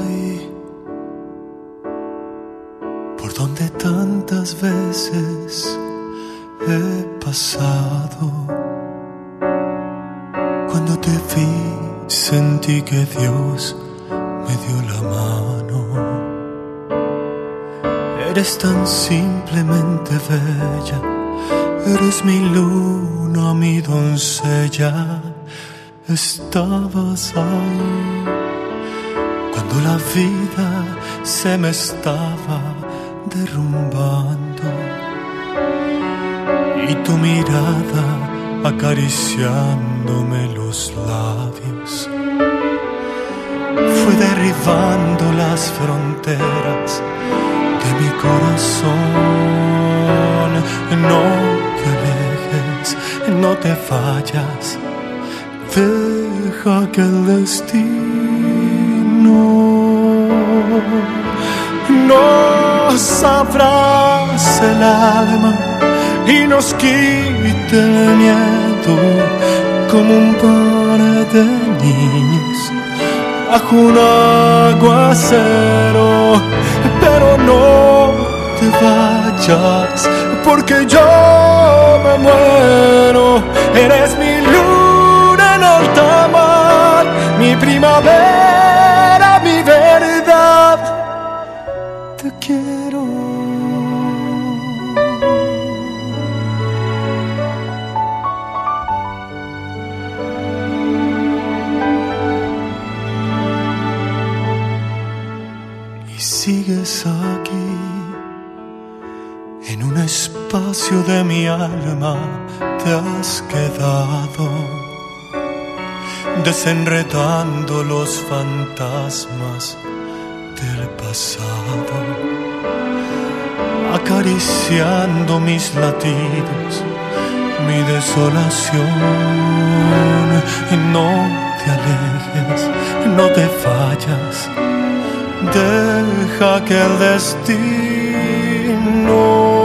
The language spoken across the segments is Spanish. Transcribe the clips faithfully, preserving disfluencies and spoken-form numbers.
voy por donde tantas veces he pasado. Cuando te vi sentí que Dios me dio la mano. Eres tan simplemente bella, eres mi luna, mi doncella. Estabas ahí cuando la vida se me estaba derrumbando y tu mirada acariciándome los labios fue derribando las fronteras de mi corazón. No te alejes, no te vayas, deja que el destino nos abrace el alma y nos quite el miedo como un par de niños bajo un aguacero. Pero no te vayas porque yo me muero. Eres mi luna en alta mar, mi primavera, mi verdad. Te quiero. Y sigues aquí, en un espacio de mi alma te has quedado, desenredando los fantasmas del pasado, acariciando mis latidos, mi desolación. No te alejes, no te vayas, deja que el destino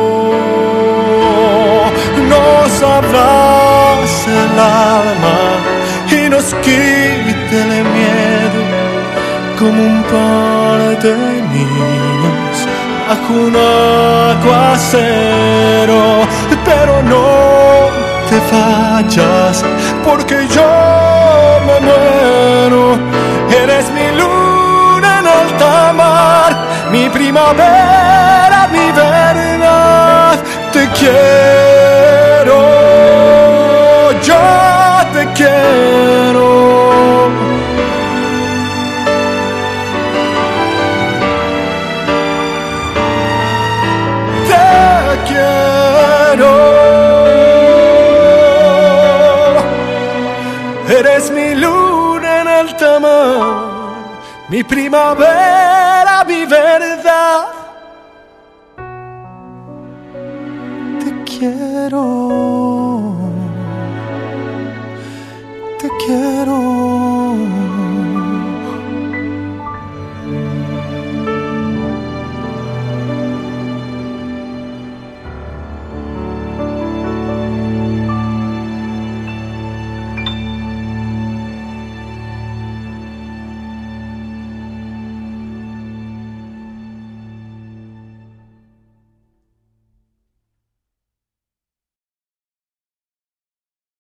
nos abrace el alma y nos quite el miedo como un par de niños bajo un aguacero. Pero no te vayas porque yo me muero. Eres mi luna en alta mar, mi primavera, mi verdad. Te quiero, yo te quiero. Te quiero. Eres mi luna en alta mar, mi primavera, mi verdad. Te quiero, te quiero.